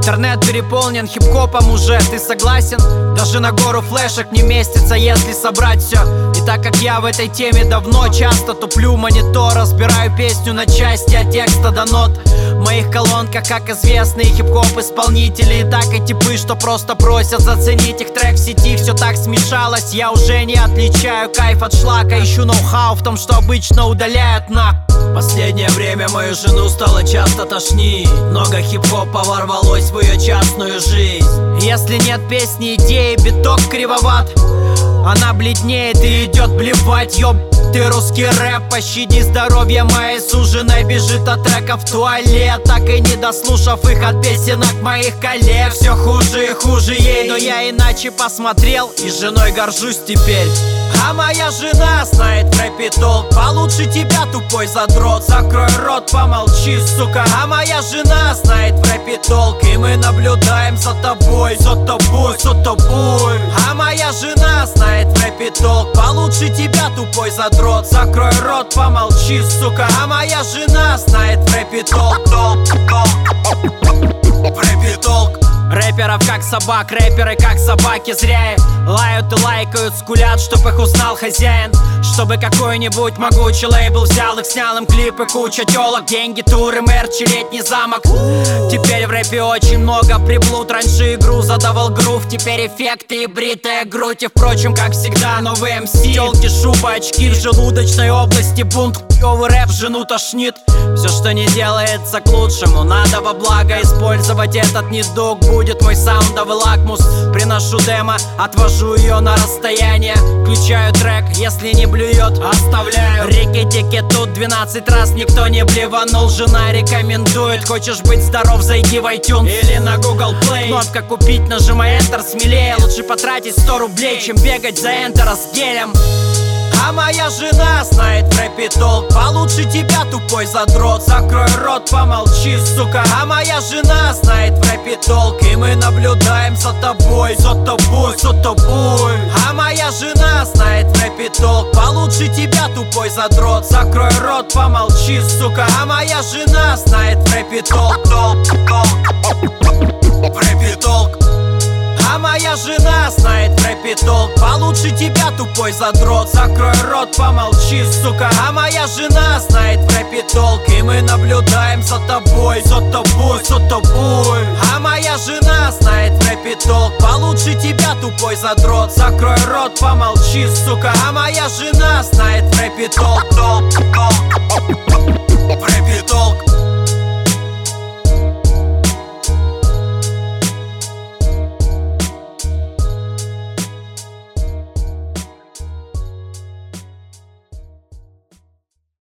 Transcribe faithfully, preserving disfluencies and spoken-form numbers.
Интернет переполнен хип-хопом уже, ты согласен? Даже на гору флешек не местится, если собрать все. И так как я в этой теме давно, часто туплю монитор, разбираю песню на части от текста до нот. В моих колонках, как известные хип-хоп-исполнители, и так и типы, что просто просят заценить их трек в сети. Все так смешалось, я уже не отличаю кайф от шлака. Ищу ноу-хау в том, что обычно удаляют на. Последнее время мою жену стало часто тошнить. Много хип-хопа ворвалось в ее частную жизнь. Если нет песни, идеи, биток кривоват, она бледнеет и идет блевать, ёб. Ты русский рэп, пощади здоровье моей суженой. Бежит от трека в туалет, так и не дослушав их от песенок моих коллег. Все хуже и хуже ей, но я иначе посмотрел и женой горжусь теперь. А моя жена знает в рэпе толк получше тебя, тупой задрот. Закрой рот, помолчи, сука. А моя жена знает в рэпе толк, и мы наблюдаем за тобой, за тобой, за тобой. А моя жена знает в рэпе толк получше тебя, тупой задрот. Закрой рот, помолчи, сука. А моя жена знает в рэпе толк, толк, толк. В рэпе толк. Рэперов как собак, рэперы как собаки зря лают и лайкают, скулят, чтоб их узнал хозяин. Чтобы какой-нибудь могучий лейбл взял их, снял им клипы, куча телок, деньги, туры, мерч и летний замок. Теперь в рэпе очень много приблуд. Раньше игру задавал грув, теперь эффекты и бритая грудь. И впрочем, как всегда, новый эм си. Телки, шуба, очки в желудочной области. Бунт, хуёвый рэп, жену тошнит. Все, что не делается к лучшему, надо во благо использовать этот недуг. Будет мой саундовый лакмус. Приношу демо, отвожу ее на расстояние. Включаю трек, если не блюет, оставляю. Рики-тики тут двенадцать раз никто не блеванул. Жена рекомендует, хочешь быть здоров, зайди в iTunes или на Google Play. Кнопка купить, нажимай Enter, смелее. Лучше потратить сто рублей, чем бегать за Enter с гелем. А моя жена знает в рэпе толк получше тебя, тупой задрот. Закрой рот, помолчи, сука. А моя жена знает в рэпе толк, и мы наблюдаем за тобой, за тобой, за тобой. А моя жена знает в рэпе толк получше тебя, тупой задрот. Закрой рот, помолчи, сука. А моя жена знает в рэпе толк, толк, толк. В рэпе толк. А моя жена знает в рэпе толк получше тебя, тупой задрот. Закрой рот, помолчи, сука. А моя жена знает в рэпе толк, и мы наблюдаем за тобой, за тобой, за тобой. А моя жена знает в рэпе толк получше тебя, тупой задрот. Закрой рот, помолчи, сука. А моя жена знает в рэпе толк, толк, толк. В рэпе толк.